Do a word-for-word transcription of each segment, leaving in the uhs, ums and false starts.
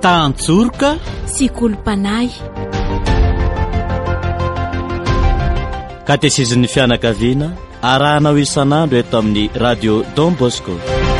Tantsorika sy kolompanay. Katesezin'ny fianakaviana arahanao isan'andro eto amin'ny radio Don Bosco.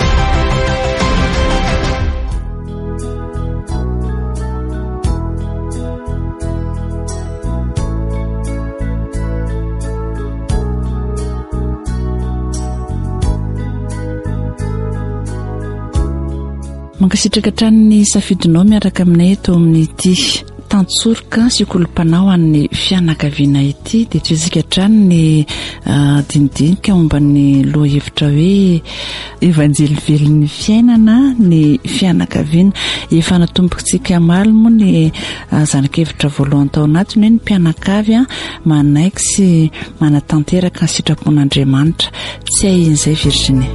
Mankasitraka tranony safidinao miaraka aminay eto amin'ny ity tantsorika sy kolompanao an'ny fianakaviana ity dia tsizika trano ny uh, dinidinika momban'ny loha hevitra hoe evanjely velon'ny fiainana ny fianakaviana. Efa natombokantsika maro moa ny uh, zanak'hevitra voalohany tao anatiny hoe ny mpianakavy manaiky sy manatanteraka ny sitrapon'Andriamanitra. Tsy hay in'izay Virginie.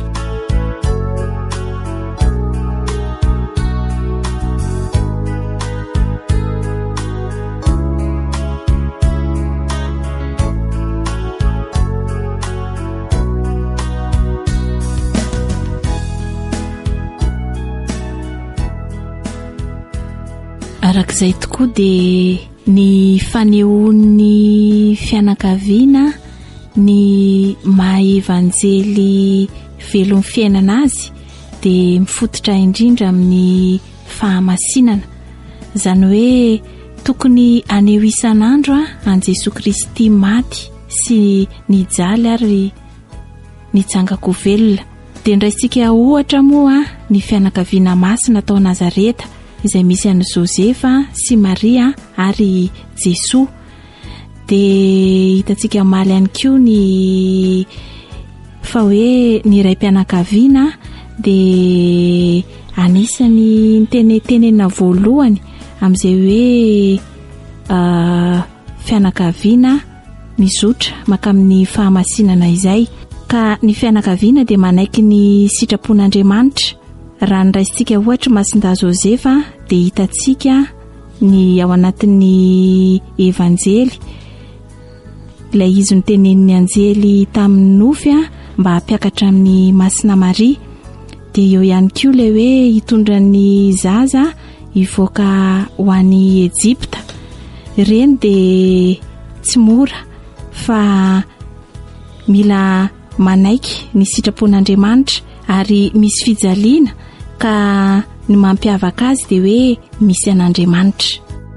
Arak'izay tokoa dia ny fanehoan'ny fianakaviana ny maha-evanjely velon'ny fiainana azy dia mifototra indrindra amin'ny fahamasinana. Izany hoe tokony aneho isan'andro an Jesosy Kristy maty sy nijaly ary nitsangako velona. Dia ndraisika ohatra moa ny fianakaviana masina tao Nazareta izay misy an'i Josefa sy Maria ary Jesosy. Dia hitantsika maly ihany koa ny fa hoe ny ray mpianakaviana dia anisany tenentenena voalohany amin'izay hoe uh, fianakaviana mizotra maka amin'ny fahamasinana izay. Ka ny fianakaviana dia manaiky ny sitrapon'Andriamanitra. Raha niraisika ohatra masinda Josefa dia hitantsika ny ao anatin'ny evanjely ilay izy notenenin'ny anjely tamin'ny nofy mba hampiakatra amin'ny masina Maria. Dia eo ihany koa ilay hoe hitondra ny zaza hivoaka ho an'i Ejipta. Ireny dia tsy mora fa mila manaiky ny sitrapon'Andriamanitra ary misy fijaliana. Ka ny mampiavaka azy dia hoe misy an'Andriamanitra.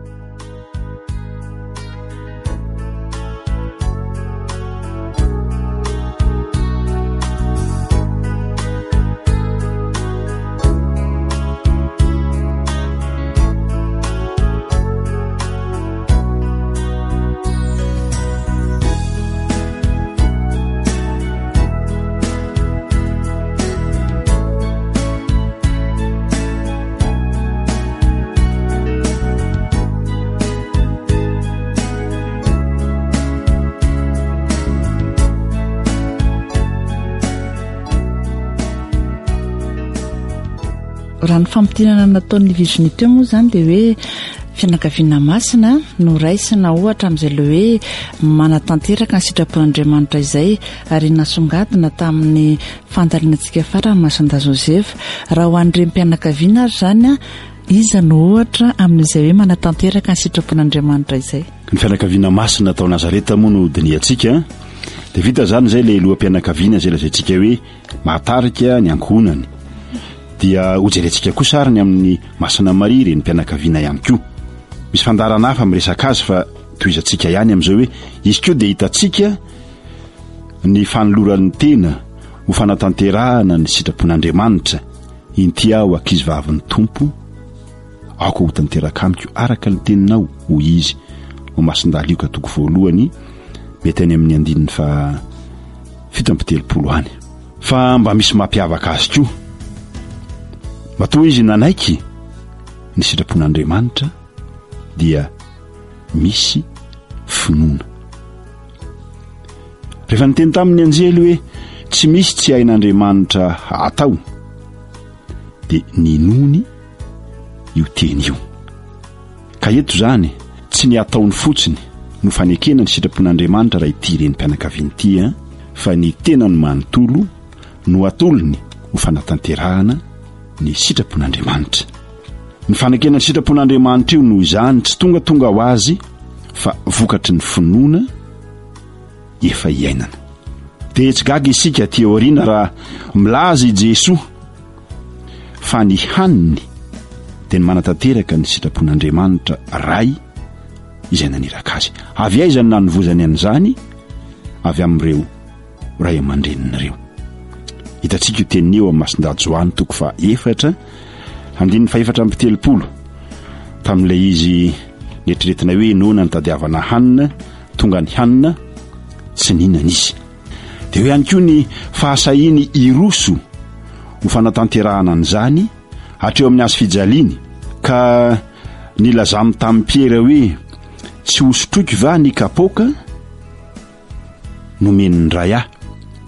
Raha ny fampitinana nataon'ny Virginie teo moa izany dia hoe fianakaviana masina no raisina ohatra amin'izay le hoe manatanteraka ny sitrapon'Andriamanitra izay ary nasongadina tamin'ny fandalianantsika farany masinda Josefa. Raha ho an'ireny mpianakaviana ary zany iza no ohatra amin'izay hoe manatanteraka ny sitrapon'Andriamanitra izay. Ny fianakaviana masina tao Nazareta moa no diniantsika dia vita zany izay ilay loham-pianakaviana izay lazaintsika hoe mahatarika ny ankohonany. Dia hojerentsika koa sariny amin'ny masina Maria ireny mpianakaviana ihany koa. Misy fandarana hafa miresaka azy fa toizantsika ihany amin'izao hoe izy koa dia hitantsika ny fanoloran'ny tena ho fanatanterahana ny sitrapon'Andriamanitra. Inty aho ankizy vavin'ny Tompo, aoko ho tanteraka amiko araka ny teninao ho izy. Ho masindala io ka toko voalohany mety any amin'ny andininy fa fito amby telopolo any. Fa mba misy mampiavaka azy koa. Matoa izy nanaiky ny sitrapon'Andriamanitra dia misy finoana. Rehefa niteny tamin'ny anjely hoe tsy misy tsy hain'Andriamanitra atao dia ninony io teny io. Ka eto zany tsy ny ataony fotsiny no fanekena ny sitrapon'Andriamanitra raha ity ireny mpianakaviana ity hein? Fa ny tenany manontolo no atolony ho fanatanterahana ny sitrapon'Andriamanitra. ny fanekena ny sitrapon'Andriamanitra io noho izany tsy tonga tonga ho azy fa vokatry ny finoana efa iainana. Dia tsy gaga isika teoriana raha milaza i Jesoa fa ny haniny dia ny manatanteraka ny sitrapon'Andriamanitra ray izay naniraka azy. Avy aiza ny nanovozany an'izany? Avy amin'ireo ray aman-drenin'ireo. Hitantsika io teniny eo amin'ny Masin-danja Joany toko fa efatra andininy fa efatra amby telopolo tamin'ilay izy netreretina hoe noana ny tadiavana hanina tonga ny hanina tsy nihinana izy. Dia hoe ihany koa ny fahasahiny iroso ho fanatanterahana an'izany hatreo amin'ny azo fijaliany ka nilazamy tamin'ny Piera hoe tsy hosotroky va ny kapoaka nomeny ny ray ahy.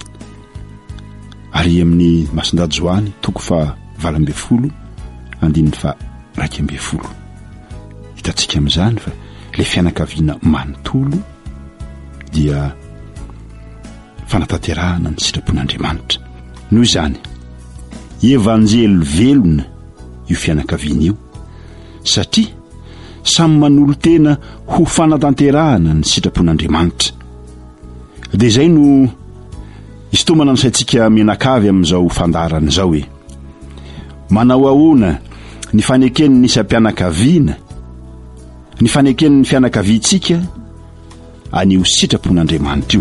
Ary amin'ny Masin-danja Joany toko fa valo amby folo andininy fa raika amby folo hitantsika amin'izany fa ilay fianakaviana manontolo dia fanatanterahana ny sitrapon'Andriamanitra. Noho izany evanjely velona io fianakaviana io satria samy manolo tena ho fanatanterahana ny sitrapon'Andriamanitra. Dia izay no istomana ny saintsika menakavy amin'izao fandarana izao hoe manao ahoana ny fanekeny ny isam-pianakaviana, ny fanekeny ny fianakaviantsika anio sitrapon'Andriamanitra io.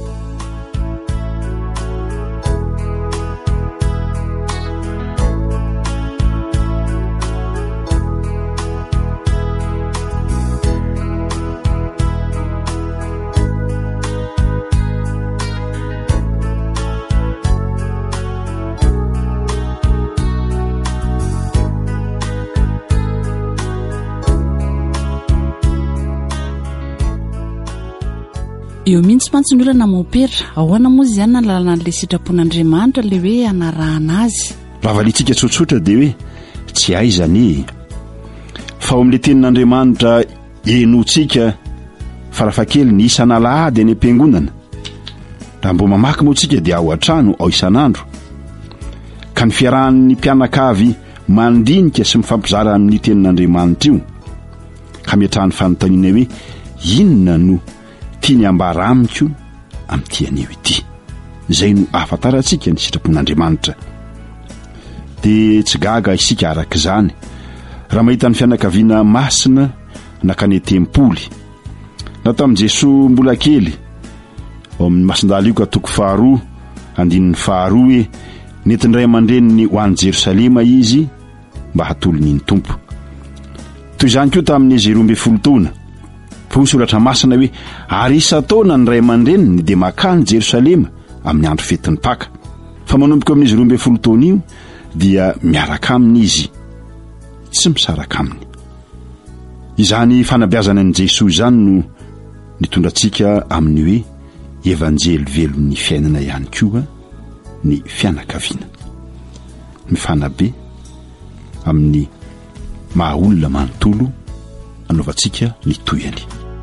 Io mihitsy mantsin'olana maopera ahoana moa izany nalalana an'ilay sitrapon'Andriamanitra le hoe anarahana azy. Raha valintsika tsotsotra dia hoe tsy aizany fa ao amin'ilay tenin'Andriamanitra enontsika farafakely ny isan'alahady any am-piangonana. Raha mbo mamaky moa tsika dia ao an-trano ao isan'andro ka ny fiarahan'ny mpianakavy mandinika sy mifampizara amin'ny tenin'Andriamanitra io ka miatrahany fanontaniana hoe inona no tiany ambara amiko amin'ity anio ity. Izay no ahafantarantsika ny sitrapon'Andriamanitra. Dia tsy gaga isika araka izany raha mahita ny fianakaviana masina nakany tempoly na tamin'i Jesoa mbola kely ao amin'ny Masin-dala io ka toko faharoa andininy faharoa hoe nentiny ray aman-dreniny ho an'i Jerosalema izy mba hatolony ny tompo. Toy izany koa tamin'izy roa amby folo taona posolatra masina hoe ary isa-taona ny ray aman-dreniny dia makany Jerosalema amin'ny andro fetin'ny Paka. Fa manomboka amin'izy roa amby folo taona io dia miaraka aminy izy tsy misaraka aminy. Izany fanabeazana an'i Jesoa izany no nitondratsika amin'ny hoe evanjely velon'ny fiainana ihany koa ny fianakaviana. Mifanabe amin'ny maha olona manontolo anaovantsika ny toyany.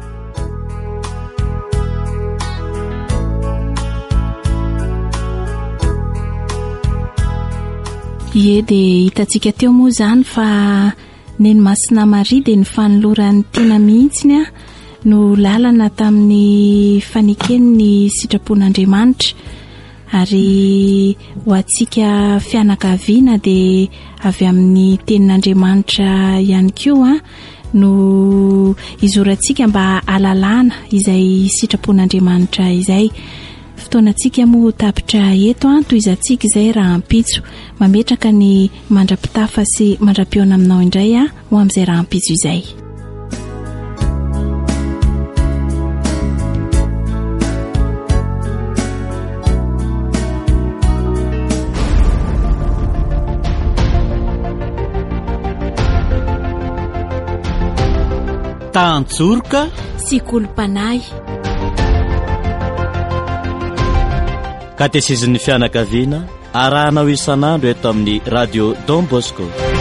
Ie dia hitantsika teo moa izany fa neny Masina Maria dia ny fanoloran'ny tena mihitsiny a no lalana tamin'ny fanekeny ny sitrapon'Andriamanitra. Ary ho antsika fianakaviana dia avy amin'ny tenin'Andriamanitra ihany koa no izorantsika mba alalana izay sitrapon'Andriamanitra izay. Fotoanantsika moa tapitra eto a toy izantsika izay raha ampitso mametraka ny mandrapitafa sy mandra-piona aminao indray a ho amin'izay raha ampitso izay. Tantsorika sy kolom-panahy katesizin'ny fianakaviana arahanao isan'andro eto amin'ny radio Don Bosco.